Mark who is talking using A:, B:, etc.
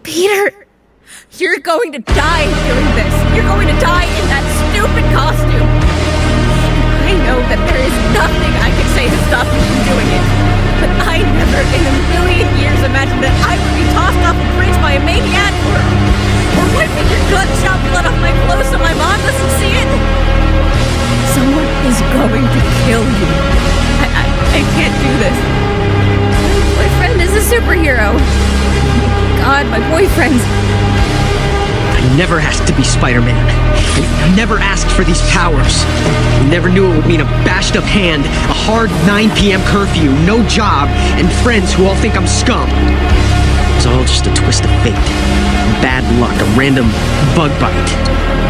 A: Peter! You're going to die doing this! You're going to die in that stupid costume! I know that there is nothing I can say to stop you from doing it, but I never in a million years imagined that I would be tossed off a bridge by a maniac or wiping your gunshot blood off my clothes so my mom doesn't see it! Someone is going to kill you. I can't do this. My boyfriend is a superhero. God, my boyfriend.
B: I never asked to be Spider-Man. I never asked for these powers. I never knew it would mean a bashed up hand, a hard 9 p.m. curfew, no job, and friends who all think I'm scum. It was all just a twist of fate. Bad luck, a random bug bite.